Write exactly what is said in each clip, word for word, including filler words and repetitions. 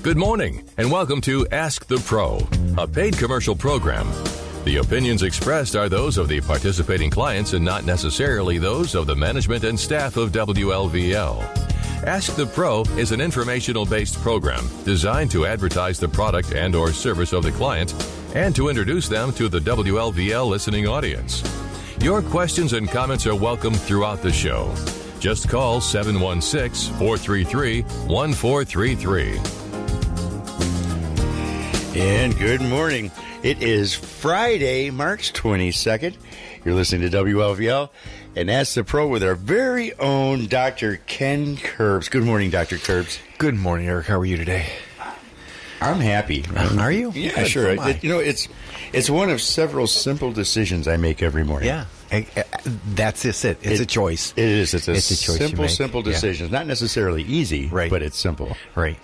Good morning, and welcome to Ask the Pro, a paid commercial program. The opinions expressed are those of the participating clients and not necessarily those of the management and staff of W L V L. Ask the Pro is an informational-based program designed to advertise the product and or service of the client and to introduce them to the W L V L listening audience. Your questions and comments are welcome throughout the show. Just call seven one six, four three three, one four three three. And good morning. It is Friday, March twenty-second. You're listening to W L V L and Ask the Pro with our very own Doctor Ken Curbs. Good morning, Doctor Curbs. Good morning, Eric. How are you today? I'm happy. Are you? Yeah, Good. sure. So It, you know, it's it's one of several simple decisions I make every morning. Yeah. I, I, that's just it. It's It- a choice. It is. It's a, It's a choice you simple, make. simple Yeah. decision. It's not necessarily easy, Right. but it's simple. Right.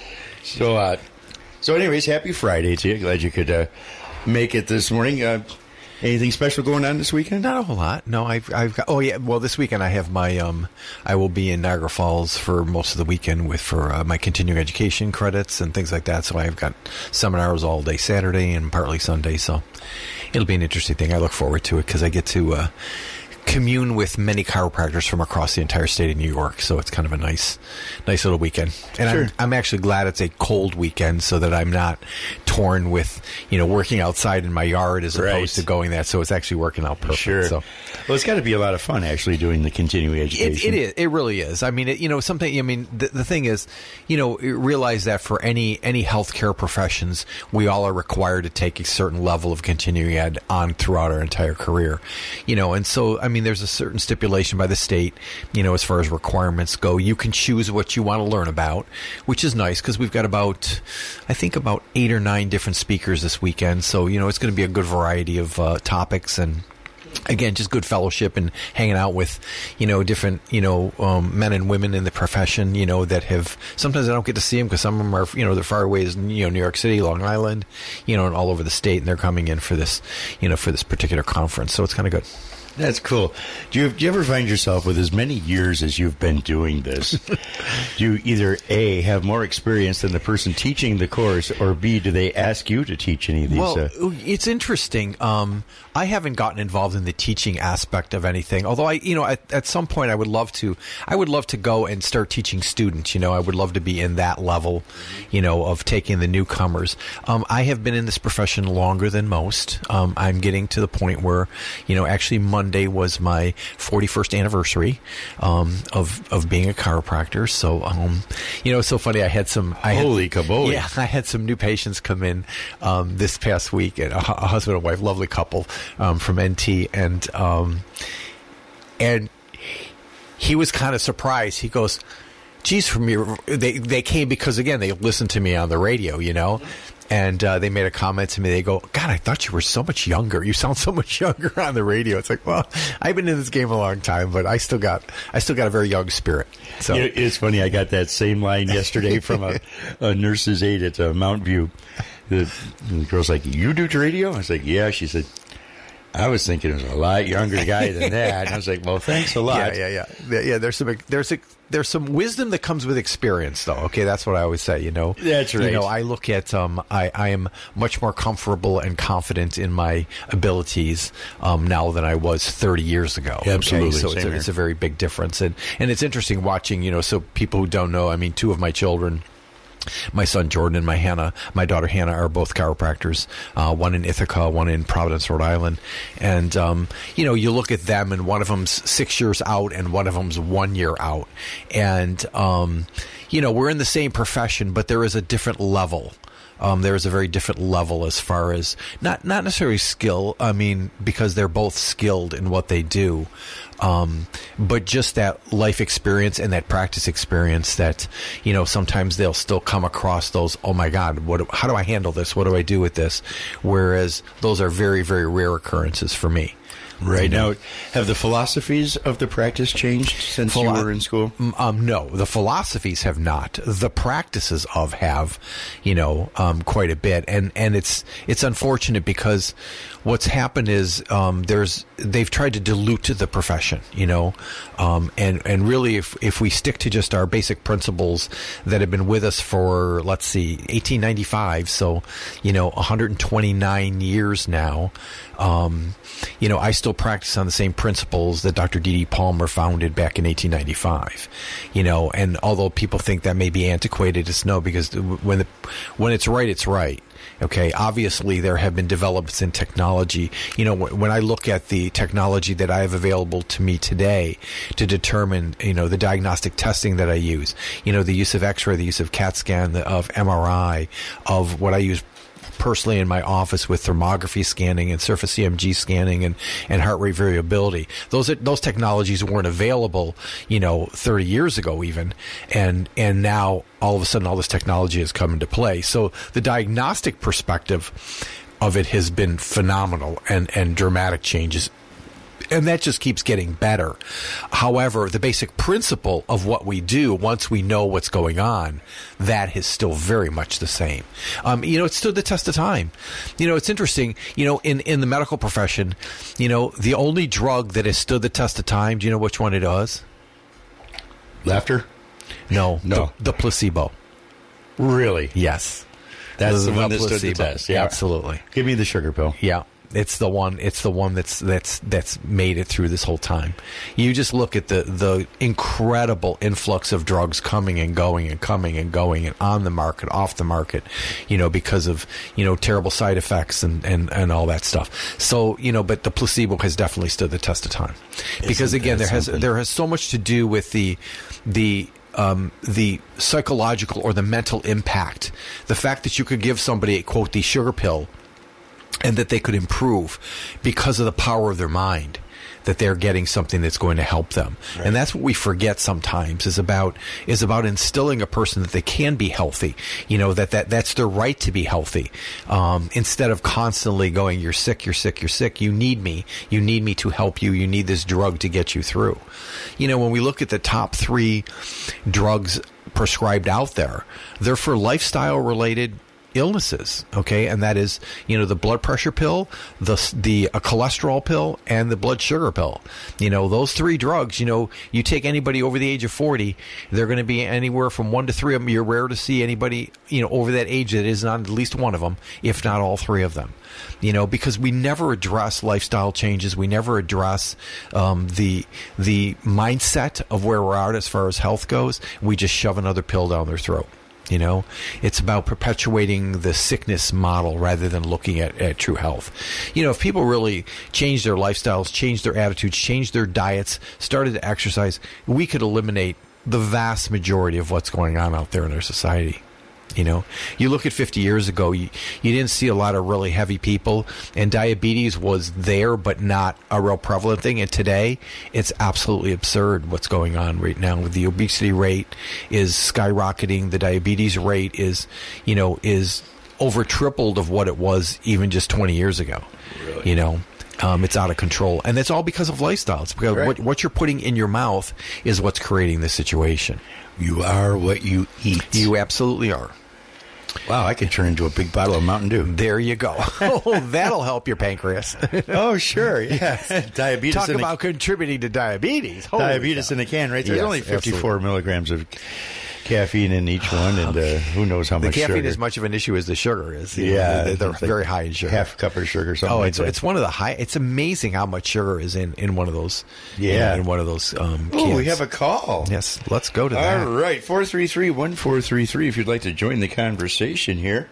So, uh, so anyways, happy Friday to you. Glad you could uh, make it this morning. Uh, anything special going on this weekend? Not a whole lot. No, I've, I've got, oh yeah, well this weekend I have my, um, I will be in Niagara Falls for most of the weekend with, for uh, my continuing education credits and things like that. So I've got seminars all day Saturday and partly Sunday. So it'll be an interesting thing. I look forward to it because I get to, uh, commune with many chiropractors from across the entire state of New York, so it's kind of a nice, nice little weekend. And Sure. I'm, I'm actually glad it's a cold weekend, so that I'm not torn with, you know, working outside in my yard as Right. opposed to going that. So it's actually working out perfect. Sure. So Well, it's got to be a lot of fun actually doing the continuing it, education. it is. It really is. I mean, it, you know, something. I mean, the, the thing is, you know, realize that for any any healthcare professions, we all are required to take a certain level of continuing ed on throughout our entire career. You know, and so I mean, there's a certain stipulation by the state. You know, as far as requirements go, you can choose what you want to learn about, which is nice because we've got about, I think, about eight or nine different speakers this weekend. So you know, it's going to be a good variety of uh, topics and. Again, just good fellowship and hanging out with, you know, different, you know, um, men and women in the profession, you know, that have, sometimes I don't get to see them because some of them are, you know, they're far away as, you know, New York City, Long Island, you know, and all over the state, and they're coming in for this, you know, for this particular conference. So it's kind of good. That's cool. Do you, do you ever find yourself with as many years as you've been doing this, do you either A, have more experience than the person teaching the course, or B, do they ask you to teach any of these? Well, uh, it's interesting. Um, I haven't gotten involved in the teaching aspect of anything, although I, you know, at, at some point I would love to, I would love to go and start teaching students, you know, I would love to be in that level, you know, of taking the newcomers. Um, I have been in this profession longer than most. Um, I'm getting to the point where, you know, actually Monday was my forty-first anniversary, um, of, of being a chiropractor. So, um, you know, it's so funny. I had some, I had, Holy kaboli. Yeah, I had some new patients come in, um, this past week, and a, hu- a husband and wife, lovely couple, um, from N T, and, um, and he was kind of surprised. He goes, geez, from your, they, they came because, again, they listened to me on the radio, you know, and uh, they made a comment to me. They go, God, I thought you were so much younger. You sound so much younger on the radio. It's like, well, I've been in this game a long time, but I still got, I still got a very young spirit. So You know, it's funny. I got that same line yesterday from a, a nurse's aide at uh, Mount View. The, the girl's like, "You do radio?" I was like, "Yeah." She said, "I was thinking it was a lot younger guy than that." And I was like, "Well, thanks a lot." Yeah, yeah, yeah, yeah. yeah there's some, there's a, there's some wisdom that comes with experience, though. Okay, that's what I always say. You know, That's right. You know, I look at, um, I, I am much more comfortable and confident in my abilities um, now than I was thirty years ago. Yeah, absolutely. Okay? So Same it's a, here. it's a very big difference, and and it's interesting watching. You know, so people who don't know, I mean, two of my children. My son Jordan and my Hannah, my daughter Hannah, are both chiropractors. Uh, one in Ithaca, one in Providence, Rhode Island. And um, you know, you look at them, and one of them's six years out, and one of them's one year out. And um, you know, we're in the same profession, but there is a different level. Um, there is a very different level as far as not not necessarily skill. I mean, because they're both skilled in what they do, um, but just that life experience and that practice experience. That, you know, sometimes they'll still come across those. Oh my God, what? How do I handle this? What do I do with this? Whereas those are very very rare occurrences for me. Right now, have the philosophies of the practice changed since Philo- you were in school? Um, no, the philosophies have not. The practices of have, you know, um, quite a bit, and and it's it's unfortunate because what's happened is um, there's they've tried to dilute the profession, you know, um, and and really if if we stick to just our basic principles that have been with us for, let's see, eighteen ninety-five, so you know, one hundred twenty-nine years now. Um, you know, I still practice on the same principles that Doctor D D. Palmer founded back in eighteen ninety-five. You know, and although people think that may be antiquated, it's no, because when the, when it's right, it's right. Okay, obviously there have been developments in technology. You know, when I look at the technology that I have available to me today to determine, you know, the diagnostic testing that I use, you know, the use of X-ray, the use of CAT scan, of M R I, of what I use personally in my office with thermography scanning and surface E M G scanning and, and heart rate variability. Those those technologies weren't available, you know, thirty years ago even, and and now all of a sudden all this technology has come into play. So the diagnostic perspective of it has been phenomenal and, and dramatic changes. And that just keeps getting better. However, the basic principle of what we do, once we know what's going on, that is still very much the same. Um, you know, it stood the test of time. You know, it's interesting, you know, in, in the medical profession, you know, the only drug that has stood the test of time, do you know which one it is? Laughter? No. No. The, the placebo. Really? Yes. That's the, the one that stood placebo. the test. Yeah. Absolutely. Give me the sugar pill. Yeah. It's the one. It's the one that's that's that's made it through this whole time. You just look at the the incredible influx of drugs coming and going and coming and going and on the market, off the market, you know, because of you know terrible side effects and, and, and all that stuff. So you know, but the placebo has definitely stood the test of time, because Isn't again, that there has something? there has so much to do with the the. Um, the psychological or the mental impact, the fact that you could give somebody, quote, the sugar pill, and that they could improve because of the power of their mind, that they're getting something that's going to help them. Right. And that's what we forget sometimes is about is about instilling a person that they can be healthy, you know, that, that that's their right to be healthy, um, instead of constantly going, you're sick, you're sick, you're sick, you need me, you need me to help you, you need this drug to get you through. You know, when we look at the top three drugs prescribed out there, they're for lifestyle-related illnesses, okay, and that is, you know, the blood pressure pill, the the a cholesterol pill, and the blood sugar pill. You know, those three drugs. You know, you take anybody over the age of forty, they're going to be anywhere from one to three of them. You're rare to see anybody, you know, over that age that isn't on at least one of them, if not all three of them. You know, because we never address lifestyle changes, we never address um, the the mindset of where we're at as far as health goes. We just shove another pill down their throat. You know, it's about perpetuating the sickness model rather than looking at, at true health. You know, if people really change their lifestyles, change their attitudes, change their diets, started to exercise, we could eliminate the vast majority of what's going on out there in our society. You know, you look at fifty years ago, you, you didn't see a lot of really heavy people, and diabetes was there, but not a real prevalent thing. And today, it's absolutely absurd what's going on right now. The obesity rate is skyrocketing. The diabetes rate is, you know, is over tripled of what it was even just twenty years ago. Really? You know, um, it's out of control. And it's all because of lifestyle. It's because right. what, what you're putting in your mouth is what's creating the situation. You are what you eat. You absolutely are. Wow, I could turn into a big bottle of Mountain Dew. There you go. Oh, that'll help your pancreas. Oh, sure. Yeah. Diabetes. Talk in about a, contributing to diabetes. Holy diabetes cow. in a can, right? There's Yes, only fifty-four absolutely. milligrams of caffeine in each one, and uh, who knows how The much caffeine sugar. is as much of an issue as the sugar is. You know, Yeah, they're, they're it's like very high in sugar. half cup of sugar, something Oh, like it's that. it's one of the high. It's amazing how much sugar is in, in one of those. Yeah. in, in one of those. Um, Oh, we cans. have a call. Yes, let's go to that. All right, four three three, one four three three if you'd like to join the conversation here.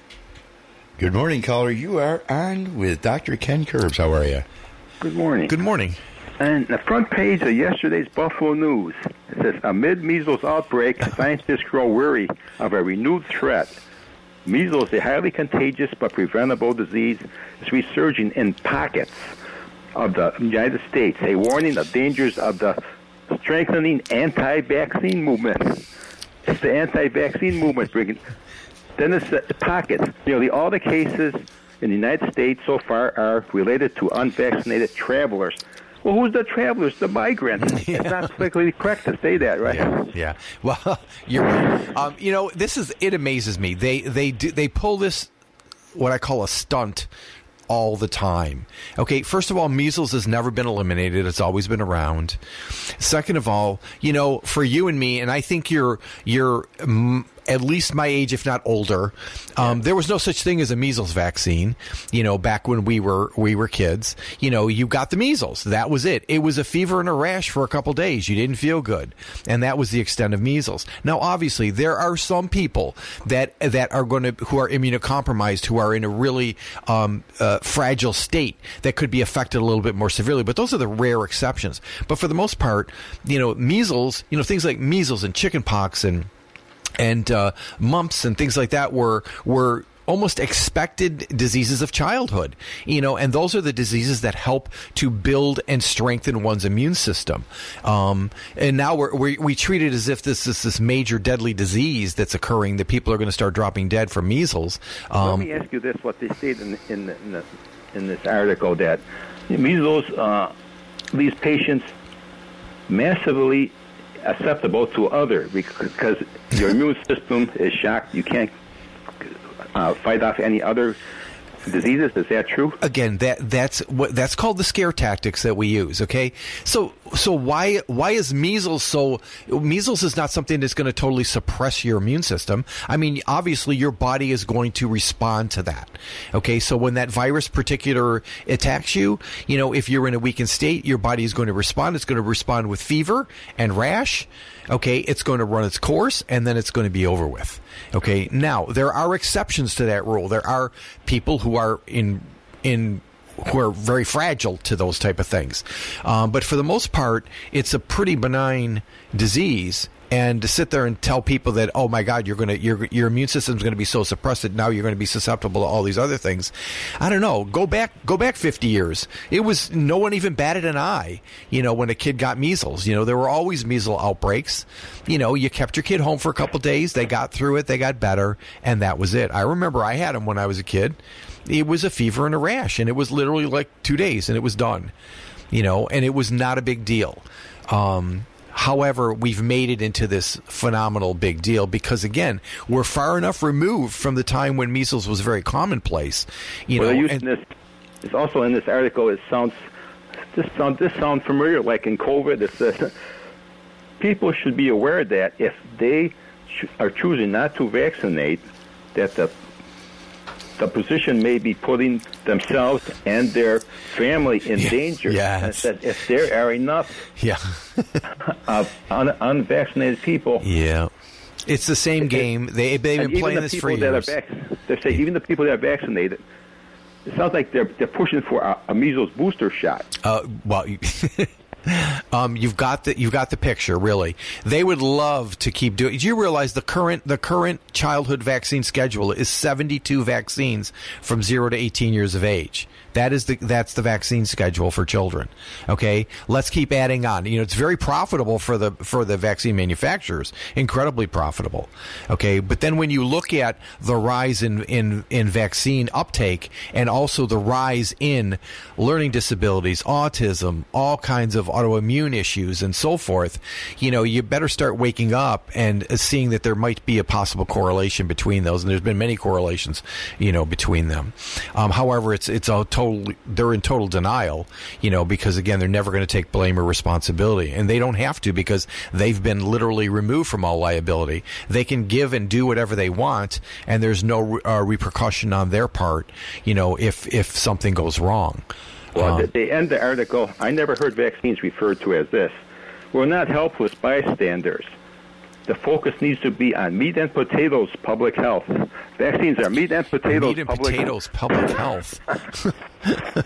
Good morning, caller. You are on with Doctor Ken Curbs. How are you? Good morning. Good morning. And the front page of yesterday's Buffalo News, it says, amid measles outbreak, scientists grow weary of a renewed threat. Measles, a highly contagious but preventable disease, is resurging in pockets of the United States. A warning of dangers of the strengthening anti-vaccine movement. It's the anti-vaccine movement bringing. Then it's the pockets. Nearly all the cases in the United States so far are related to unvaccinated travelers. Well, who's the travelers? The migrants. Yeah. It's not politically correct to say that, right? Yeah. yeah. Well, you're right. Um, you know, this is it. Amazes me. They they do, they pull this what I call a stunt all the time. Okay, first of all, measles has never been eliminated. It's always been around. Second of all, you know, for you and me, and I think you're you're mm, at least my age, if not older, um, there was no such thing as a measles vaccine. You know, back when we were we were kids, you know, you got the measles. That was it. It was a fever and a rash for a couple days. You didn't feel good, and that was the extent of measles. Now, obviously, there are some people that that are going to who are immunocompromised, who are in a really um, uh, fragile state that could be affected a little bit more severely. But those are the rare exceptions. But for the most part, you know, measles, you know, things like measles and chickenpox and and uh, mumps and things like that were were almost expected diseases of childhood, you know, and those are the diseases that help to build and strengthen one's immune system. Um, and now we're, we we treat it as if this is this major deadly disease that's occurring, that people are going to start dropping dead from measles. Um, Let me ask you this: what they state in in, the, in, the, in this article, that measles uh, leaves patients massively susceptible to other, because your immune system is shocked. You can't uh, fight off any other diseases. Is that true? Again, that that's what that's called the scare tactics that we use. Okay, so so why why is measles so? Measles is not something that's going to totally suppress your immune system. I mean, obviously, your body is going to respond to that. Okay, so when that virus particular attacks you, you know, if you're in a weakened state, your body is going to respond. It's going to respond with fever and rash. Okay, it's going to run its course, and then it's going to be over with. Okay, now there are exceptions to that rule. There are people who are in in who are very fragile to those type of things, um, but for the most part, it's a pretty benign disease. And to sit there and tell people that, oh my God, you're gonna your your immune system's going to be so suppressed that now you're going to be susceptible to all these other things, I don't know. Go back, go back fifty years. It was no one even batted an eye. You know, when a kid got measles, you know, there were always measles outbreaks. You know, you kept your kid home for a couple days. They got through it. They got better, and that was it. I remember I had them when I was a kid. It was a fever and a rash, and it was literally like two days, and it was done. You know, and it was not a big deal. Um, However, we've made it into this phenomenal big deal because, again, we're far enough removed from the time when measles was very commonplace. You well, know, using this, it's also in this article. It sounds this sound this sounds familiar. Like in COVID, it says people should be aware that if they ch- are choosing not to vaccinate, that the the position may be putting themselves and their family in yeah. danger. Yes. And that if there are enough yeah. of un- unvaccinated people. Yeah. It's the same game. They, they've been playing this for years. Vac- they say even the people that are vaccinated, it sounds like they're they're pushing for a, a measles booster shot. Uh, well, um, you've got the you've got the picture. Really, they would love to keep doing. Do you realize the current the current childhood vaccine schedule is seventy-two vaccines from zero to eighteen years of age? That is the that's the vaccine schedule for children. Okay, let's keep adding on. You know, it's very profitable for the for the vaccine manufacturers, incredibly profitable. Okay, but then when you look at the rise in in in vaccine uptake and also the rise in learning disabilities, autism, all kinds of autoimmune issues, and so forth, you know, you better start waking up and seeing that there might be a possible correlation between those. And there's been many correlations, you know, between them. Um, however, it's it's a total they're in total denial, you know, because again, they're never going to take blame or responsibility, and they don't have to because they've been literally removed from all liability. They can give and do whatever they want, and there's no uh, repercussion on their part, you know, if if something goes wrong. Well, um, at the end of the article, I never heard vaccines referred to as this. We're not helpless bystanders. The focus needs to be on meat and potatoes public health. Vaccines are meat and potatoes meat and public potatoes health. public health.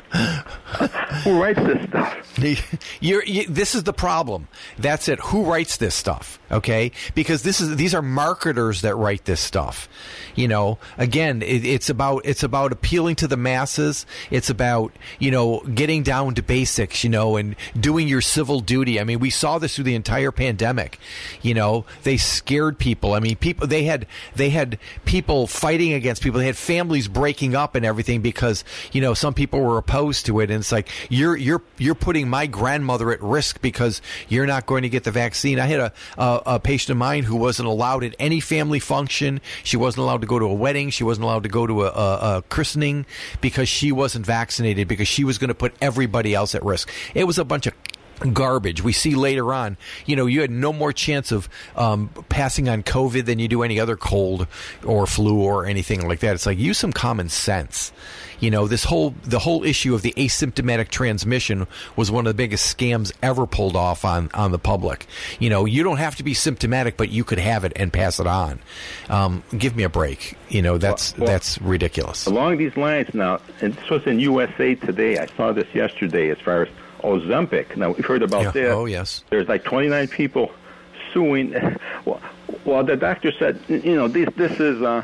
Who writes this stuff? You're, you, this is the problem. That's it. Who writes this stuff? Okay, because this is these are marketers that write this stuff. You know, again, it, it's about it's about appealing to the masses. It's about you know getting down to basics. You know, and doing your civil duty. I mean, we saw this through the entire pandemic. You know, they scared people. I mean, people they had they had people fighting against people. They had families breaking up and everything because you know some people were opposed to it. And it's like you're you're you're putting my grandmother at risk because you're not going to get the vaccine. I had a, a, a patient of mine who wasn't allowed at any family function. She wasn't allowed to go to a wedding. She wasn't allowed to go to a, a, a christening because she wasn't vaccinated because she was going to put everybody else at risk. It was a bunch of garbage. We see later on, you know, you had no more chance of um, passing on COVID than you do any other cold or flu or anything like that. It's like, use some common sense. You know, this whole the whole issue of the asymptomatic transmission was one of the biggest scams ever pulled off on, on the public. You know, you don't have to be symptomatic, but you could have it and pass it on. Um, give me a break. You know, that's well, well, that's ridiculous. Along these lines now, and this was in U S A Today. I saw this yesterday as far as Ozempic. Now, we've heard about yeah. that. Oh, yes. There's like twenty-nine people suing. Well, well the doctor said, you know, this, this is... Uh,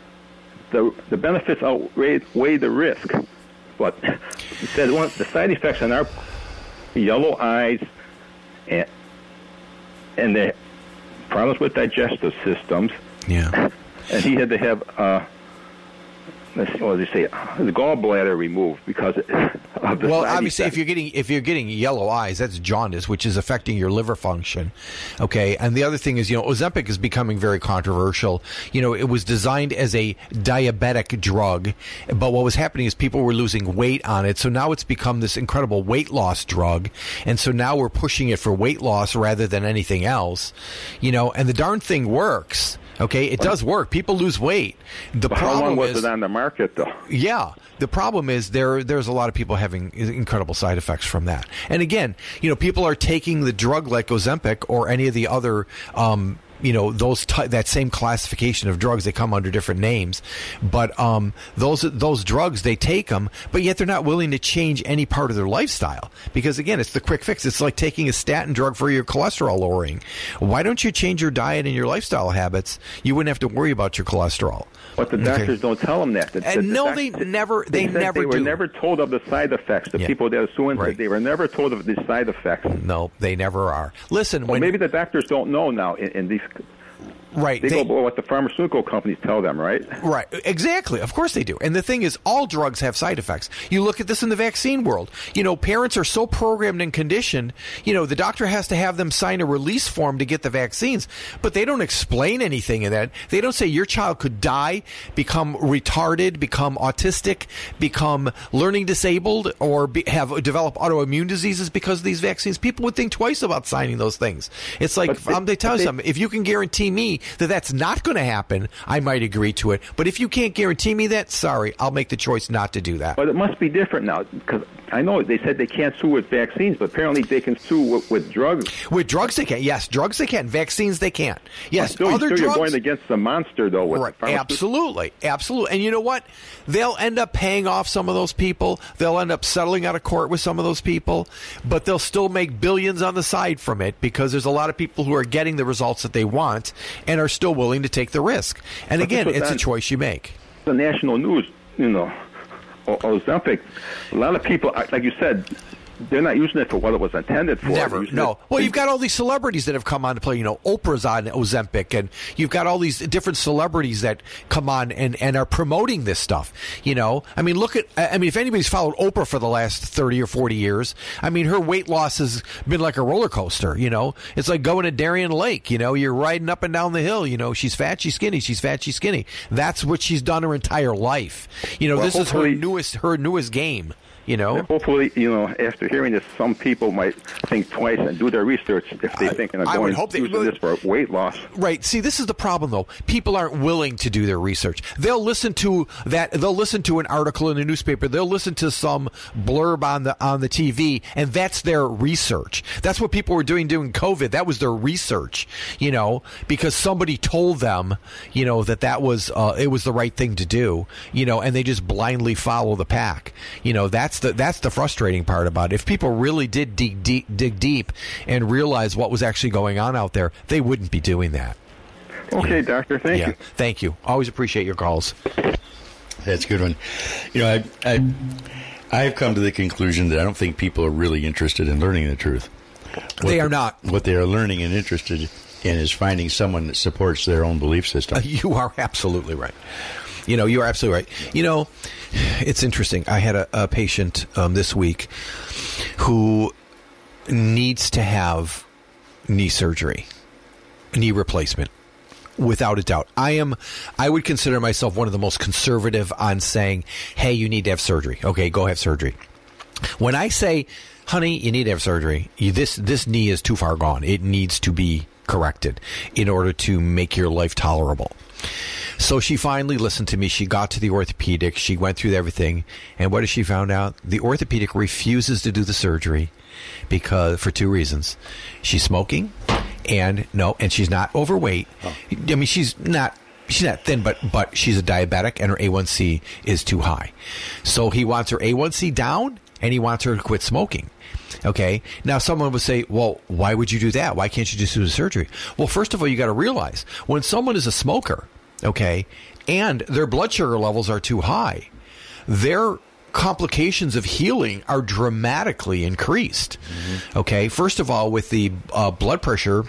The the benefits outweigh weigh the risk, but he said one the side effects on our yellow eyes and and the problems with digestive systems. Yeah, and he had to have uh, let's see, what did he say? The gallbladder removed because of the well, side obviously, effects. if you're getting if you're getting yellow eyes, that's jaundice, which is affecting your liver function. Okay, and the other thing is, you know, Ozempic is becoming very controversial. You know, it was designed as a diabetic drug, but what was happening is people were losing weight on it. So now it's become this incredible weight loss drug, and so now we're pushing it for weight loss rather than anything else. You know, and the darn thing works. Okay, it does work. People lose weight. The but problem how long was is, it on the market, though? Yeah. The problem is there there's a lot of people having incredible side effects from that. And again, you know, people are taking the drug like Ozempic or any of the other um you know, those t- that same classification of drugs. They come under different names, but um, those those drugs, they take them, but yet they're not willing to change any part of their lifestyle because, again, it's the quick fix. It's like taking a statin drug for your cholesterol lowering. Why don't you change your diet and your lifestyle habits? You wouldn't have to worry about your cholesterol. But the doctors okay. don't tell them that. The, and the, no, the they doc- never. They, they never. They were do. never told of the side effects. The yeah. people that are suing, right. they were never told of the side effects. No, they never are. Listen, well, when maybe the doctors don't know now in, in these. Right. They, they go by what the pharmaceutical companies tell them, right? Right. Exactly. Of course they do. And the thing is, all drugs have side effects. You look at this in the vaccine world. You know, parents are so programmed and conditioned, you know, the doctor has to have them sign a release form to get the vaccines, but they don't explain anything in that. They don't say your child could die, become retarded, become autistic, become learning disabled, or be, have develop autoimmune diseases because of these vaccines. People would think twice about signing those things. It's like, they, um, they tell you they, something. If you can guarantee me that that's not going to happen, I might agree to it. But if you can't guarantee me that, sorry, I'll make the choice not to do that. But it must be different now, because I know they said they can't sue with vaccines, but apparently they can sue with, with drugs. With drugs they can. Yes, drugs they can. Vaccines they can't. Yes, still, other still drugs. You're going against the monster, though. With right. Absolutely. Absolutely. And you know what? They'll end up paying off some of those people. They'll end up settling out of court with some of those people, but they'll still make billions on the side from it because there's a lot of people who are getting the results that they want and are still willing to take the risk. And but again, it's a choice you make. The national news, you know, Ozempic, a lot of people, like you said, they're not using it for what it was intended for. Never, no. Well, you've got all these celebrities that have come on to play. You know, Oprah's on Ozempic, and you've got all these different celebrities that come on and, and are promoting this stuff. You know, I mean, look at, I mean, if anybody's followed Oprah for the last thirty or forty years, I mean, her weight loss has been like a roller coaster. You know, it's like going to Darien Lake. You know, you're riding up and down the hill. You know, she's fat, she's skinny, she's fat, she's skinny. That's what she's done her entire life. You know, well, this is her newest, her newest game. You know, hopefully, you know, after hearing this, some people might think twice and do their research if they think they're going to use this for weight loss. Right. See, this is the problem, though. People aren't willing to do their research. They'll listen to that. They'll listen to an article in a newspaper. They'll listen to some blurb on the on the T V, and that's their research. That's what people were doing during COVID. That was their research. You know, because somebody told them, you know, that that was uh, it was the right thing to do. You know, and they just blindly follow the pack. You know, that's the that's the frustrating part about it. If people really did dig deep, dig deep and realize what was actually going on out there, they wouldn't be doing that. Okay, yeah. Doctor, thank yeah. you. Thank you. Always appreciate your calls. That's a good one. You know, I, I, I've come to the conclusion that I don't think people are really interested in learning the truth. What they are not. What they are learning and interested in is finding someone that supports their own belief system. Uh, you are absolutely right. You know, you are absolutely right. You know, it's interesting. I had a, a patient um, this week who needs to have knee surgery, knee replacement. Without a doubt. I am, I would consider myself one of the most conservative on saying, hey, you need to have surgery. Okay, go have surgery. When I say, honey, you need to have surgery, you, this, this knee is too far gone. It needs to be corrected in order to make your life tolerable. So she finally listened to me. She got to the orthopedic. She went through everything. And what did she found out? The orthopedic refuses to do the surgery because, for two reasons. She's smoking. And no, and she's not overweight. Oh. I mean, she's not she's not thin, but but she's a diabetic, and her A one C is too high. So he wants her A one C down, and he wants her to quit smoking. Okay. Now, someone would say, "Well, why would you do that? Why can't you just do the surgery?" Well, first of all, you got to realize when someone is a smoker, okay, and their blood sugar levels are too high, their complications of healing are dramatically increased. Mm-hmm. Okay, first of all, with the uh, blood pressure,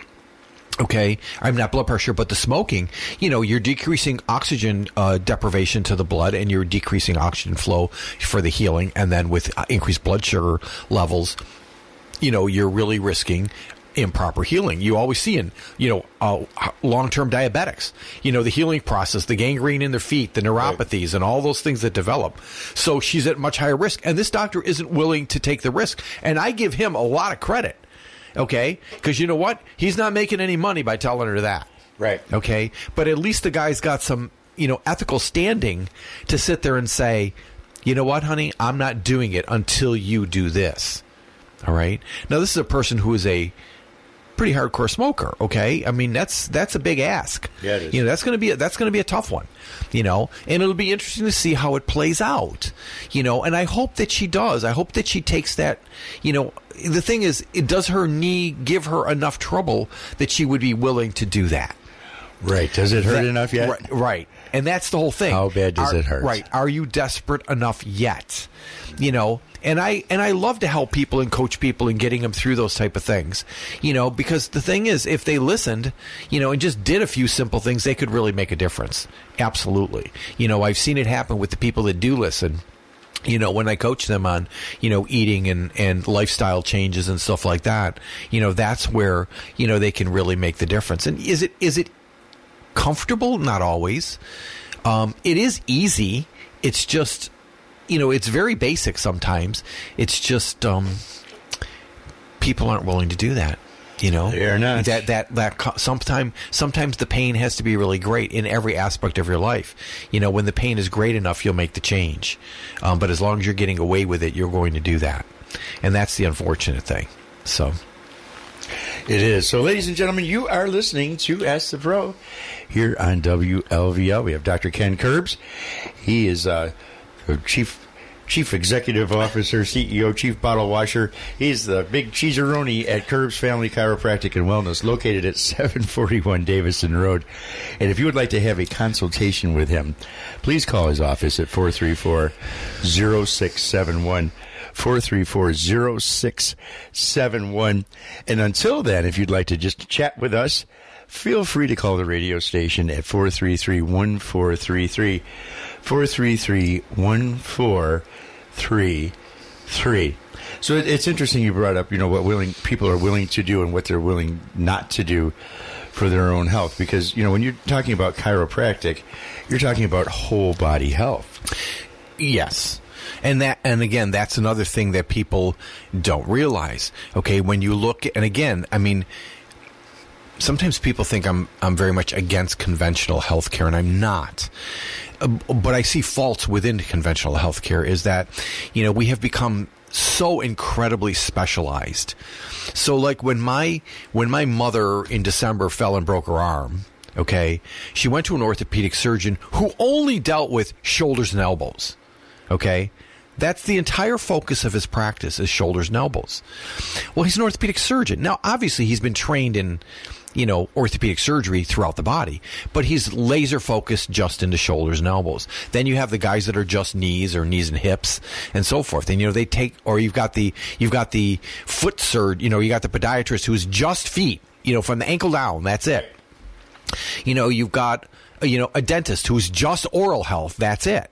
okay, I'm not blood pressure, but the smoking, you know, you're decreasing oxygen uh, deprivation to the blood, and you're decreasing oxygen flow for the healing, and then with uh, increased blood sugar levels, you know, you're really risking improper healing. You always see in, you know, uh, long-term diabetics, you know, the healing process, the gangrene in their feet, the neuropathies, right, and all those things that develop. So she's at much higher risk, and this doctor isn't willing to take the risk. And I give him a lot of credit, okay? Because you know what? He's not making any money by telling her that. Right. Okay? But at least the guy's got some, you know, ethical standing to sit there and say, you know what, honey? I'm not doing it until you do this. All right? Now, this is a person who is a pretty hardcore smoker, okay? I mean, that's that's a big ask. Yeah, it is. You know, that's going to be a, that's going to be a tough one, you know. And it'll be interesting to see how it plays out, you know. And I hope that she does. I hope that she takes that. You know, the thing is, it does her knee give her enough trouble that she would be willing to do that? Right. Does it hurt that, enough yet? Right, right. And that's the whole thing. How bad does are, it hurt? Right. Are you desperate enough yet? You know. And I and I love to help people and coach people in getting them through those type of things, you know, because the thing is, if they listened, you know, and just did a few simple things, they could really make a difference. Absolutely. You know, I've seen it happen with the people that do listen. You know, when I coach them on, you know, eating and, and lifestyle changes and stuff like that, you know, that's where, you know, they can really make the difference. And is it is it comfortable? Not always. Um, it is easy. It's just, you know, it's very basic sometimes. It's just um, people aren't willing to do that. You know, they're not. That that that sometimes sometimes the pain has to be really great in every aspect of your life. You know, when the pain is great enough, you'll make the change. Um, but as long as you're getting away with it, you're going to do that, and that's the unfortunate thing. So. It is. So, ladies and gentlemen, you are listening to Ask the Pro here on W L V L. We have Doctor Ken Curbs. He is uh, Chief Chief Executive Officer, C E O, Chief Bottle Washer. He's the big cheeseroni at Curbs Family Chiropractic and Wellness, located at seven forty-one Davison Road. And if you would like to have a consultation with him, please call his office at four three four, zero six seven one. four three four, zero six seven one. And until then, if you'd like to just chat with us, feel free to call the radio station at four three three, one four three three, four three three, one four three three. So it, it's interesting you brought up, you know, what willing people are willing to do and what they're willing not to do for their own health. Because, you know, when you're talking about chiropractic, you're talking about whole body health. Yes. And that, and again, that's another thing that people don't realize. Okay, when you look, and again, I mean, sometimes people think I'm I'm very much against conventional healthcare, and I'm not. Uh, but I see faults within conventional healthcare. Is that, you know, we have become so incredibly specialized. So, like when my when my mother in December fell and broke her arm. Okay, she went to an orthopedic surgeon who only dealt with shoulders and elbows. Okay, That's the entire focus of his practice is shoulders and elbows. Well, he's an orthopedic surgeon. Now, obviously, he's been trained in, you know, orthopedic surgery throughout the body, but he's laser focused just into shoulders and elbows. Then you have the guys that are just knees or knees and hips and so forth. And, you know, they take, or you've got the, you've got the foot surgeon, you know, you got the podiatrist who's just feet, you know, from the ankle down. That's it. You know, you've got, you know, a dentist who's just oral health. That's it.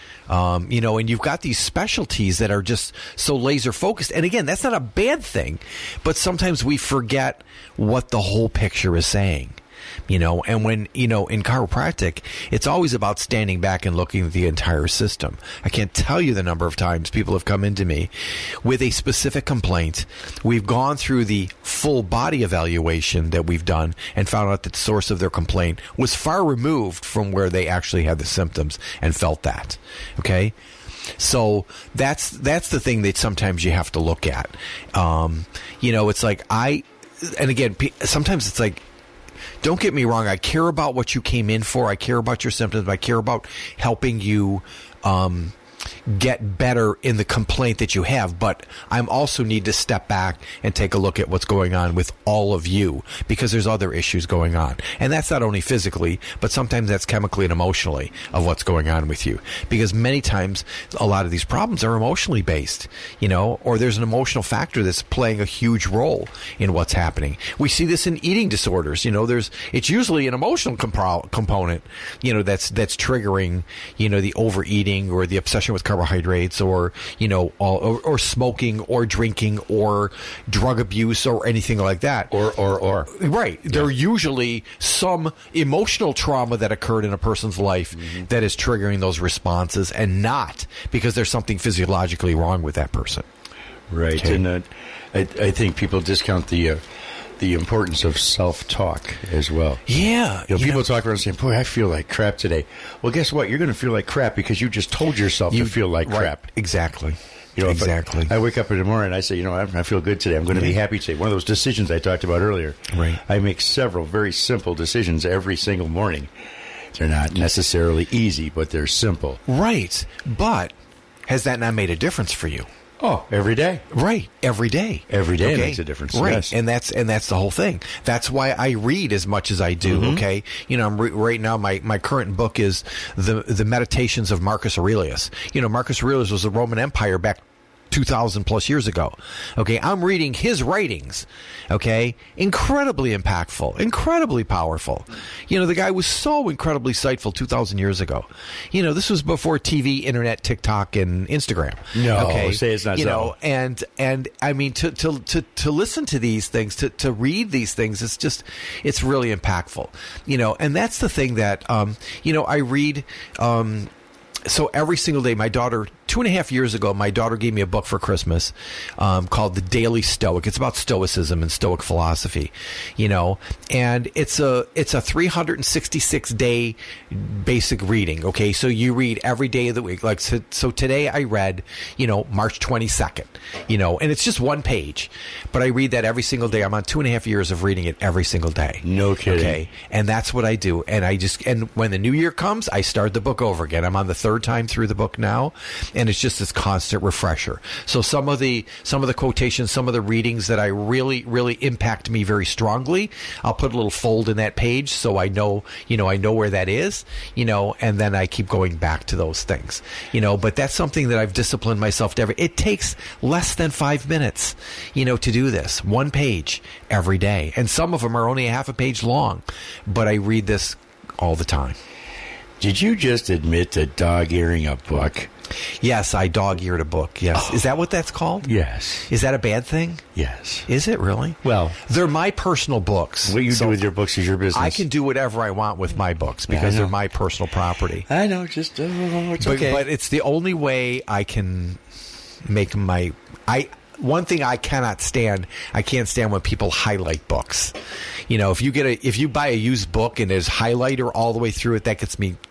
Um, you know, and you've got these specialties that are just so laser focused. And again, that's not a bad thing, but sometimes we forget what the whole picture is saying. You know, and when, you know, in chiropractic, it's always about standing back and looking at the entire system. I can't tell you the number of times people have come into me with a specific complaint. We've gone through the full body evaluation that we've done and found out that the source of their complaint was far removed from where they actually had the symptoms and felt that. Okay? So that's that's the thing that sometimes you have to look at. Um, you know, it's like I, and again, sometimes it's like, don't get me wrong. I care about what you came in for. I care about your symptoms. I care about helping you um, get better in the complaint that you have. But I also need to step back and take a look at what's going on with all of you, because there's other issues going on. And that's not only physically, but sometimes that's chemically and emotionally of what's going on with you. Because many times a lot of these problems are emotionally based, you know, or there's an emotional factor that's playing a huge role in what's happening. We see this in eating disorders. You know, there's, it's usually an emotional compo- component, you know, that's, that's triggering, you know, the overeating or the obsession with carbohydrates, or, you know, all, or, or smoking or drinking or drug abuse or anything like that. Or, or, or. Right. Yeah. There are usually some emotional trauma that occurred in a person's life mm-hmm. that is triggering those responses, and not because there's something physiologically wrong with that person. Right. Okay. And uh, I, I think people discount the uh, the importance of self-talk as well. Yeah. You know, you people know, talk around saying, boy, I feel like crap today. Well, guess what? You're going to feel like crap because you just told yourself you, to feel like right. crap. Exactly. You know, exactly. I, I wake up in the morning and I say, you know, I, I feel good today. I'm going to yeah. be happy today. One of those decisions I talked about earlier. Right. I make several very simple decisions every single morning. They're not necessarily easy, but they're simple. Right. But has that not made a difference for you? Oh, every day. Right. Every day. Every day okay? makes a difference. Right. Yes. And that's and that's the whole thing. That's why I read as much as I do, mm-hmm. okay? You know, I'm re- right now my, my current book is the the Meditations of Marcus Aurelius. You know, Marcus Aurelius was the Roman Empire back two thousand plus years ago. Okay, I'm reading his writings. Okay, incredibly impactful, incredibly powerful. You know, the guy was so incredibly insightful two thousand years ago. You know, this was before T V, internet, TikTok, and Instagram. No, okay? say it's not you so. know, and and I mean to to to to listen to these things, to to read these things, it's just it's really impactful. You know, and that's the thing that um, you know, I read. Um, So every single day, my daughter, two and a half years ago, my daughter gave me a book for Christmas um, called The Daily Stoic. It's about Stoicism and Stoic philosophy, you know, and it's a it's a three hundred sixty-six day basic reading. Okay, so you read every day of the week. Like so, so today, I read, you know, March twenty-second, you know, and it's just one page, but I read that every single day. I'm on two and a half years of reading it every single day. No kidding. Okay, and that's what I do. And I just and when the new year comes, I start the book over again. I'm on the third time through the book now, and it's just this constant refresher. So some of the some of the quotations, some of the readings that I really really impact me very strongly, I'll put a little fold in that page so I know, you know, I know where that is, you know, and then I keep going back to those things, you know. But that's something that I've disciplined myself to every. It takes less than five minutes, you know, to do this. One page every day, and some of them are only a half a page long, but I read this all the time. Did you just admit to dog-earing a book? Yes, I dog-eared a book, yes. Oh. Is that what that's called? Yes. Is that a bad thing? Yes. Is it really? Well, they're my personal books. What you so do with your books is your business. I can do whatever I want with my books because they're my personal property. I know, just, oh, it's but, okay. But it's the only way I can make my... I. One thing I cannot stand, I can't stand when people highlight books. You know, if you get a, if you buy a used book and there's highlighter all the way through it, that gets me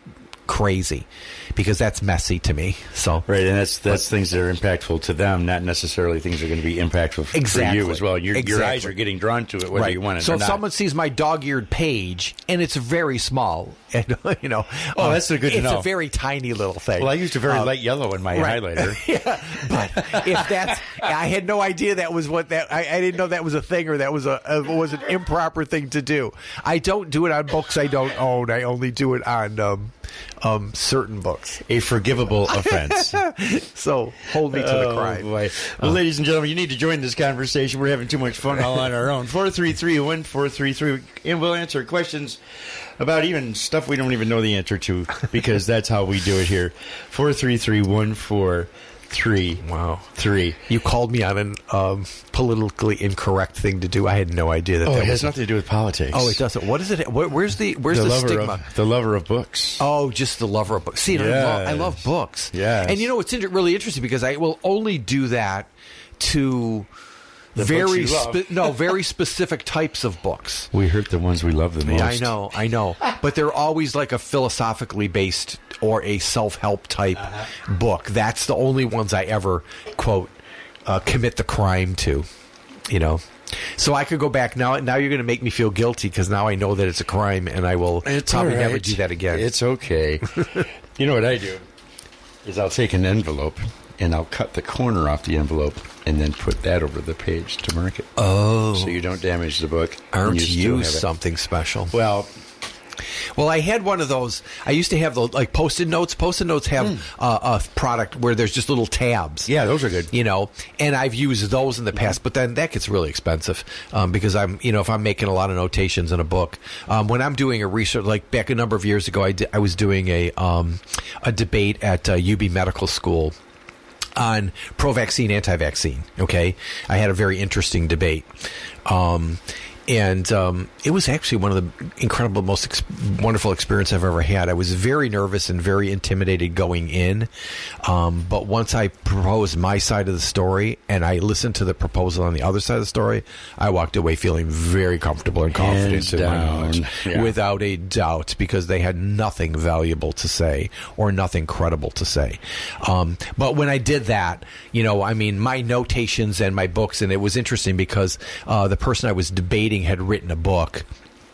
crazy because that's messy to me. So right, and that's that's but, things that are impactful to them, not necessarily things that are going to be impactful for, exactly. for you as well. Your, exactly. your eyes are getting drawn to it whether right. you want it so or if not. someone sees my dog-eared page and it's very small, and you know, oh, uh, that's a good to it's know. a very tiny little thing. Well, I used a very um, light yellow in my right. highlighter. yeah, but if that's, I had no idea that was what that. I, I didn't know that was a thing or that was a, a was an improper thing to do. I don't do it on books I don't own. I only do it on um, um, certain books. A forgivable offense. So hold me to the oh, crime. Boy. Well, uh, ladies and gentlemen, you need to join this conversation. We're having too much fun all on our own. four three three, one four three three, and we'll answer questions about even stuff we don't even know the answer to, because that's how we do it here. four three three, one four three Wow. Three. You called me on an um, politically incorrect thing to do. I had no idea that Oh, that it has was nothing to do with politics. Oh, it doesn't. What is it? Where, where's the where's the, the, lover stigma? Of, the lover of books. Oh, just the lover of books. See, Yes. I, love, I love books. Yes. And you know, it's inter- really interesting because I will only do that to The very books you love. spe- no, very specific types of books. We hurt the ones we love the most. Yeah, I know, I know. But they're always like a philosophically based or a self-help type uh-huh. book. That's the only ones I ever, quote, uh, commit the crime to, you know. So I could go back now. Now you're going to make me feel guilty because now I know that it's a crime, and I will It's probably all right. never do that again. It's okay. You know what I do is I'll take an envelope and I'll cut the corner off the envelope and then put that over the page to mark it. Oh, So you don't damage the book. and aren't you still you have it. something special? Well, Well, I had one of those. I used to have those like Post-it notes. Post-it notes have Mm. uh, a product where there's just little tabs. yeah, those are good. You know, and I've used those in the past, but then that gets really expensive um, because I'm, you know, if I'm making a lot of notations in a book, um, when I'm doing a research, like back a number of years ago, I, did, I was doing a um, a debate at uh, U B Medical School on pro-vaccine, anti-vaccine. Okay, I had a very interesting debate. Um, And um, it was actually one of the incredible, most ex- wonderful experience I've ever had. I was very nervous and very intimidated going in. Um, but once I proposed my side of the story and I listened to the proposal on the other side of the story, I walked away feeling very comfortable and confident Hands in my down. knowledge. Yeah. Without a doubt, because they had nothing valuable to say or nothing credible to say. Um, but when I did that, you know, I mean, my notations and my books, and it was interesting because uh, the person I was debating had written a book,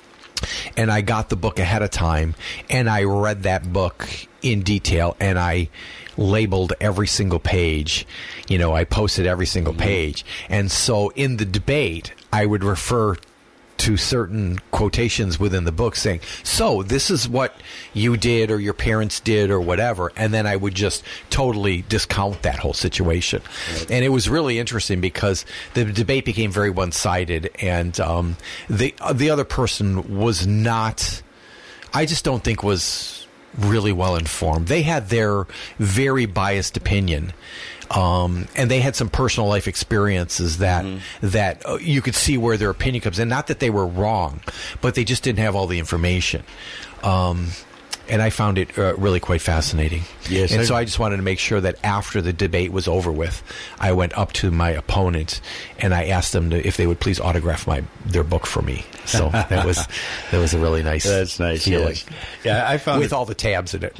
and I got the book ahead of time, and I read that book in detail, and I labeled every single page. You know, I posted every single page. And so in the debate, I would refer to certain quotations within the book saying, so this is what you did or your parents did or whatever, and then I would just totally discount that whole situation. Right. And it was really interesting because the debate became very one-sided, and um, the the other person was not, I just don't think was really well informed. They had their very biased opinion. Um, and they had some personal life experiences that mm-hmm. that uh, you could see where their opinion comes in. Not that they were wrong, but they just didn't have all the information. Um, and I found it uh, really quite fascinating. Yes, and I- so I just wanted to make sure that after the debate was over with, I went up to my opponent and I asked them to, if they would please autograph my their book for me. So that was that was a really nice. That's nice. feeling. Yes. Yeah, I found With it- all the tabs in it.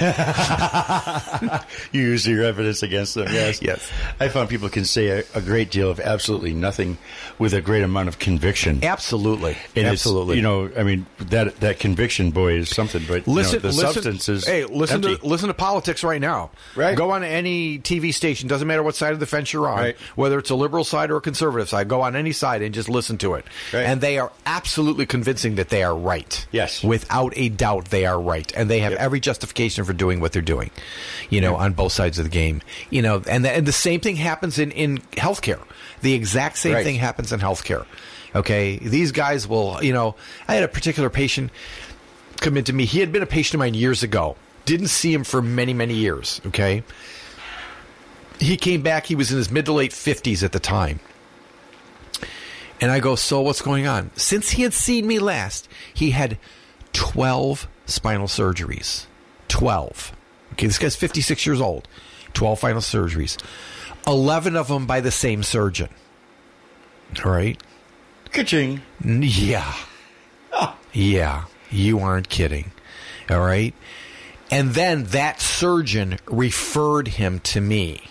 you use your evidence against them. Yes, Yes. I found people can say a, a great deal of absolutely nothing with a great amount of conviction. Absolutely. And it's, Absolutely. you know, I mean, that that conviction, boy, is something. But Listen, you know, the listen, substance is hey, listen empty. to listen to politics right now. Right. Go on any T V station. Doesn't matter what side of the fence you're on, Right. whether it's a liberal side or a conservative side. Go on any side and just listen to it. Right. And they are absolutely convincing that they are right. Yes. Without a doubt, they are right, and they have Yep. every justification for doing what they're doing. You know, on both sides of the game. You know, and the, and the same thing happens in in healthcare. The exact same Right. thing happens in healthcare. Okay, these guys will. You know, I had a particular patient come into me. He had been a patient of mine years ago. Didn't see him for many, many years, okay? He came back. He was in his mid to late fifties at the time. And I go, so what's going on? Since he had seen me last, he had twelve spinal surgeries. twelve. Okay, this guy's fifty-six years old. twelve spinal surgeries. eleven of them by the same surgeon. All right? Ka-ching. N- Yeah. Yeah. You aren't kidding. All right? And then that surgeon referred him to me.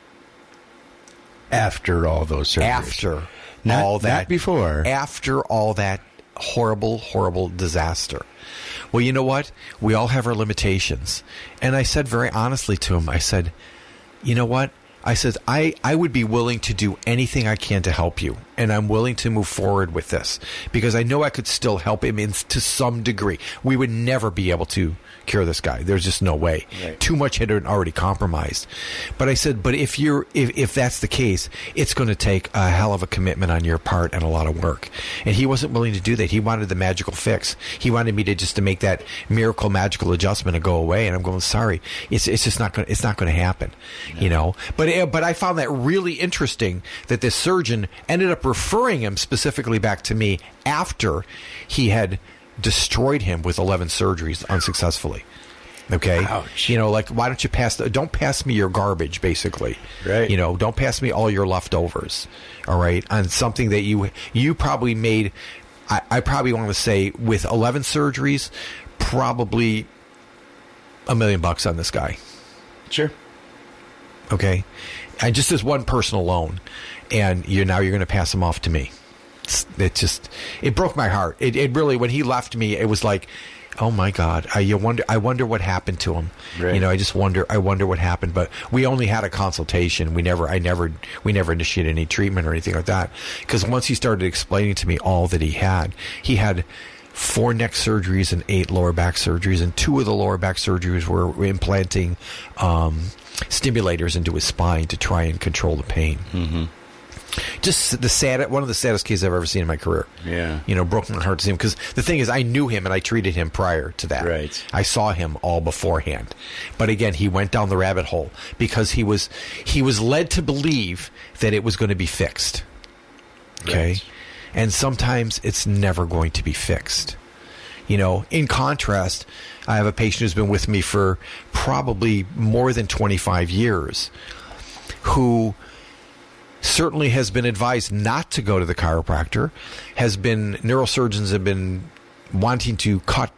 After all those surgeries. After Not- all not that. before. After all that horrible, horrible disaster. Well, you know what? We all have our limitations. And I said very honestly to him, I said, you know what? I said, I, I would be willing to do anything I can to help you. And I'm willing to move forward with this because I know I could still help him in, to some degree. We would never be able to cure this guy. There's just no way. Right. Too much had been already compromised. But I said, but if you're if, if that's the case, it's going to take a hell of a commitment on your part and a lot of work. And he wasn't willing to do that. He wanted the magical fix. He wanted me to just to make that miracle magical adjustment and go away. And I'm going, sorry, it's it's just not going it's not going to happen. No. You know. But but I found that really interesting that this surgeon ended up referring him specifically back to me after he had destroyed him with eleven surgeries unsuccessfully. Okay. Ouch. You know, like, why don't you pass the, don't pass me your garbage, basically. Right. You know, don't pass me all your leftovers. All right. On something that you, you probably made, I, I probably want to say with eleven surgeries, probably a million bucks on this guy. Sure. Okay. And just as one person alone. And you now you're going to pass him off to me. It's, it just, it broke my heart. It, it really, when he left me, it was like, oh my God, I you wonder, I wonder what happened to him. Right. You know, I just wonder, I wonder what happened. But we only had a consultation. We never, I never, we never initiated any treatment or anything like that. Because once he started explaining to me all that he had, he had four neck surgeries and eight lower back surgeries, and two of the lower back surgeries were implanting um, stimulators into his spine to try and control the pain. Mm-hmm. Just the sad, one of the saddest cases I've ever seen in my career. Yeah. You know, broke my heart to see him. Because the thing is, I knew him and I treated him prior to that. Right. I saw him all beforehand. But again, he went down the rabbit hole because he was he was led to believe that it was going to be fixed. Okay? Right. And sometimes it's never going to be fixed. You know, in contrast, I have a patient who's been with me for probably more than twenty-five years who certainly has been advised not to go to the chiropractor, has been, neurosurgeons have been wanting to cut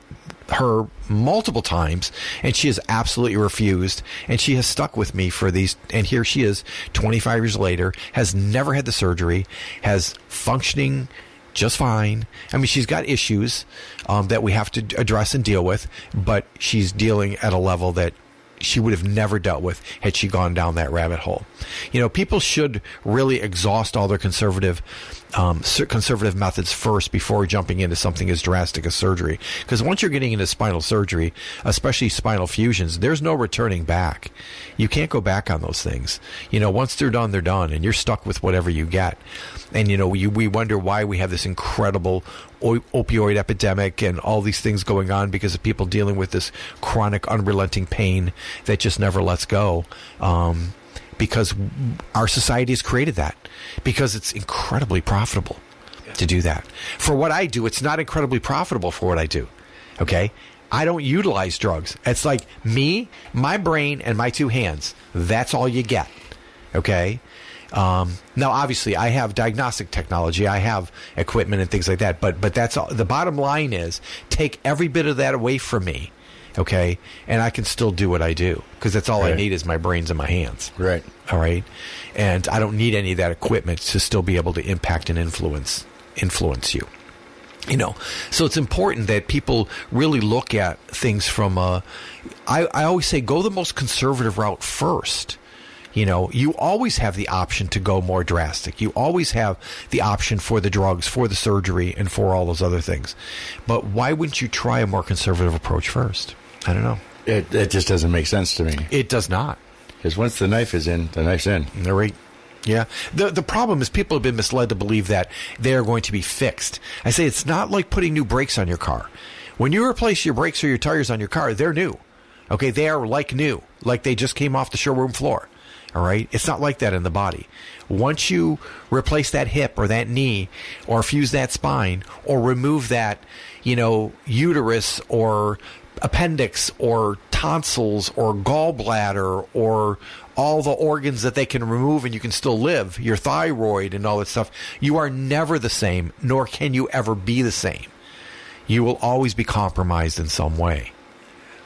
her multiple times, and she has absolutely refused, and she has stuck with me for these, and here she is, twenty-five years later, has never had the surgery, has functioning just fine. I mean, she's got issues um, that we have to address and deal with, but she's dealing at a level that she would have never dealt with had she gone down that rabbit hole. You know, people should really exhaust all their conservative um, conservative methods first before jumping into something as drastic as surgery. Because once you're getting into spinal surgery, especially spinal fusions, there's no returning back. You can't go back on those things. You know, once they're done, they're done, and you're stuck with whatever you get. And, you know, you, we wonder why we have this incredible opioid epidemic and all these things going on because of people dealing with this chronic, unrelenting pain that just never lets go. Um, because our society has created that. Because it's incredibly profitable to do that. For what I do, it's not incredibly profitable for what I do. Okay? I don't utilize drugs. It's like me, my brain, and my two hands. That's all you get. Okay? Um, now, obviously, I have diagnostic technology. I have equipment and things like that. But but that's all. The bottom line is take every bit of that away from me, okay, and I can still do what I do because that's all Right. I need is my brains and my hands. Right. All right, and I don't need any of that equipment to still be able to impact and influence influence you. You know, so it's important that people really look at things from a. I, I always say go the most conservative route first. You know, you always have the option to go more drastic. You always have the option for the drugs, for the surgery, and for all those other things. But why wouldn't you try a more conservative approach first? I don't know. It, it just doesn't make sense to me. It does not. Because once the knife is in, the knife's in. All right. Yeah. The the problem is people have been misled to believe that they are going to be fixed. I say it's not like putting new brakes on your car. When you replace your brakes or your tires on your car, they're new. Okay, they are like new, like they just came off the showroom floor. All right? It's not like that in the body. Once you replace that hip or that knee or fuse that spine or remove that, you know, uterus or appendix or tonsils or gallbladder or all the organs that they can remove and you can still live, your thyroid and all that stuff, you are never the same, nor can you ever be the same. You will always be compromised in some way.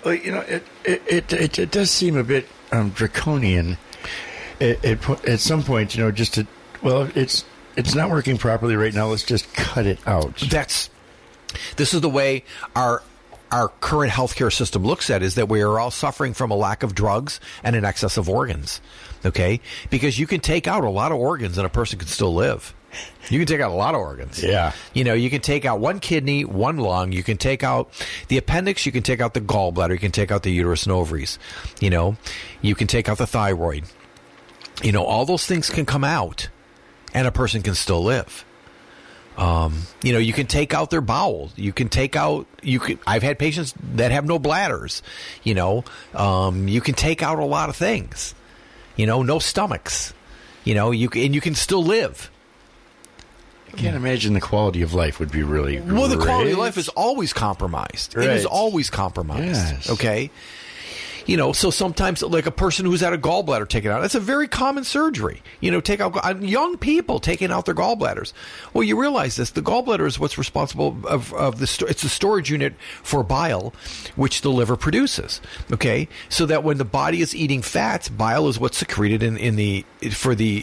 Well, you know, it it it, it, it does seem a bit um, draconian. It, it po- at some point, you know, just to well, it's it's not working properly right now. Let's just cut it out. That's this is the way our our current healthcare system looks at it, is that we are all suffering from a lack of drugs and an excess of organs. Okay, because you can take out a lot of organs and a person can still live. You can take out a lot of organs. Yeah. You know, you can take out one kidney, one lung. You can take out the appendix. You can take out the gallbladder. You can take out the uterus and ovaries. You know, you can take out the thyroid. You know, all those things can come out and a person can still live. Um, you know, you can take out their bowel. You can take out, you can, I've had patients that have no bladders. You know, um, you can take out a lot of things. You know, no stomachs. You know, you can, and you can still live. I can't imagine the quality of life would be really great. Well, the quality of life is always compromised. Right. It is always compromised. Yes. Okay? You know, so sometimes, like a person who's had a gallbladder taken out, it's a very common surgery. You know, take out uh, young people taking out their gallbladders. Well, you realize this: the gallbladder is what's responsible of, of the. Sto- it's the storage unit for bile, which the liver produces. Okay, so that when the body is eating fats, bile is what's secreted in, in the for the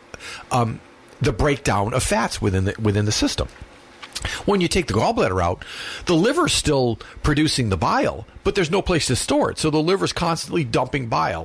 um the breakdown of fats within the within the system. When you take the gallbladder out, the liver's still producing the bile, but there's no place to store it. So the liver's constantly dumping bile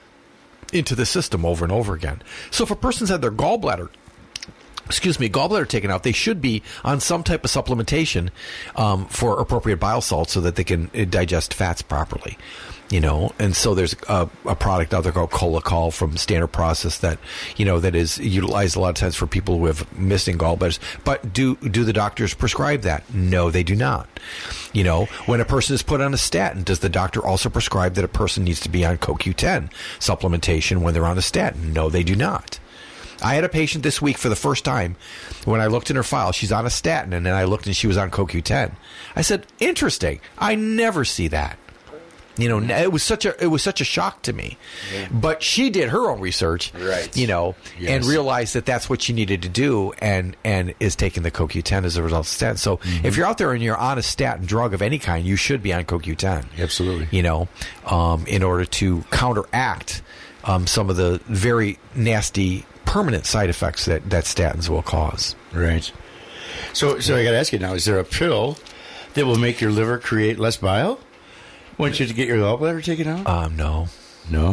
into the system over and over again. So if a person's had their gallbladder, excuse me, gallbladder taken out, they should be on some type of supplementation um, for appropriate bile salts so that they can uh, digest fats properly. You know, and so there's a, a product out there called Colacol from Standard Process that, you know, that is utilized a lot of times for people who have missing gallbladders. But do do the doctors prescribe that? No, they do not. You know, when a person is put on a statin, does the doctor also prescribe that a person needs to be on C O Q ten supplementation when they're on a statin? No, they do not. I had a patient this week for the first time. When I looked in her file, she's on a statin, and then I looked and she was on C O Q ten. I said, interesting. I never see that. You know, it was such a it was such a shock to me, yeah. But she did her own research, right? You know, yes. And realized that that's what she needed to do, and and is taking the C O Q ten as a result of statin. So, mm-hmm. If you're out there and you're on a statin drug of any kind, you should be on C O Q ten. Absolutely. You know, um, in order to counteract um, some of the very nasty permanent side effects that, that statins will cause. Right. So, so I got to ask you now: is there a pill that will make your liver create less bile? Want you to get your gallbladder taken out? Um, no. No?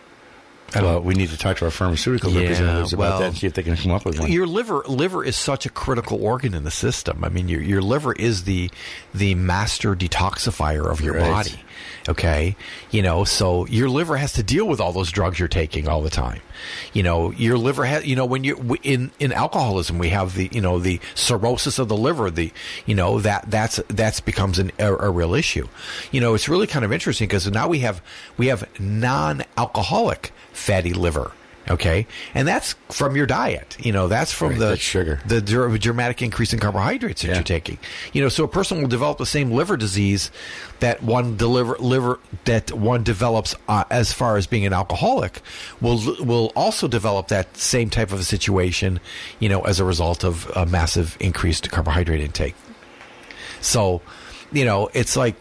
Well, we need to talk to our pharmaceutical yeah, representatives about well, that and see if they can come up with one. Your liver liver is such a critical organ in the system. I mean, your your liver is the the master detoxifier of your right. body. Okay? You know, so your liver has to deal with all those drugs you're taking all the time. You know, your liver has, you know, when you in in alcoholism, we have the, you know, the cirrhosis of the liver, the, you know, that that's that's becomes an, a, a real issue. You know, it's really kind of interesting because now we have we have non-alcoholic fatty liver. Okay, and that's from your diet. You know, that's from right, the that's sugar, the dr- dramatic increase in carbohydrates that yeah. you're taking. You know, so a person will develop the same liver disease that one deliver liver that one develops uh, as far as being an alcoholic. Will will also develop that same type of a situation. You know, as a result of a massive increased carbohydrate intake. So, you know, it's like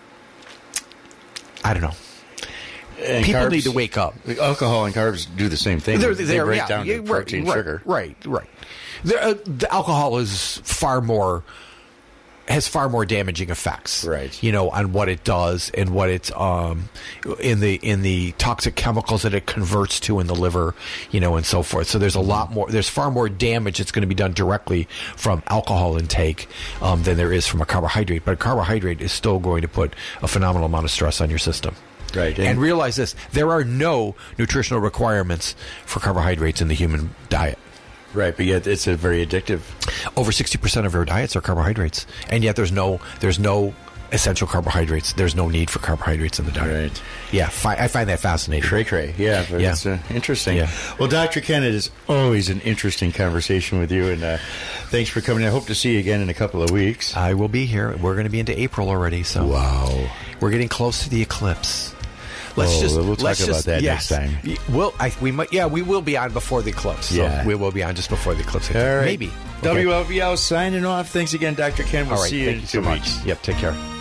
I don't know. And people carbs, need to wake up. Alcohol and carbs do the same thing. They're, they they're, break yeah, down yeah, to right, protein, right, sugar. Right, right. Uh, the alcohol is far more has far more damaging effects. Right. You know, on what it does and what it's um in the in the toxic chemicals that it converts to in the liver. You know, and so forth. So there's a lot more. There's far more damage that's going to be done directly from alcohol intake um, than there is from a carbohydrate. But a carbohydrate is still going to put a phenomenal amount of stress on your system. Right. And, and realize this, there are no nutritional requirements for carbohydrates in the human diet. Right, but yet it's a very addictive. Over sixty percent of our diets are carbohydrates. And yet there's no there's no essential carbohydrates. There's no need for carbohydrates in the diet. Right. Yeah, fi- I find that fascinating. Cray cray. Yeah, but yeah. it's uh, interesting. Yeah. Well, Doctor Ken, it is always an interesting conversation with you, and uh, thanks for coming. I hope to see you again in a couple of weeks. I will be here. We're going to be into April already, so wow, we're getting close to the eclipse. Let's oh, just we'll talk let's about just, that yes. next time. We'll, I, we might, yeah, we will be on before the eclipse. So yeah, we will be on just before the eclipse. All right. Maybe. W L V L signing off. Thanks again, Doctor Ken. We'll All right, see you thank in you two so weeks. much. Yep, take care.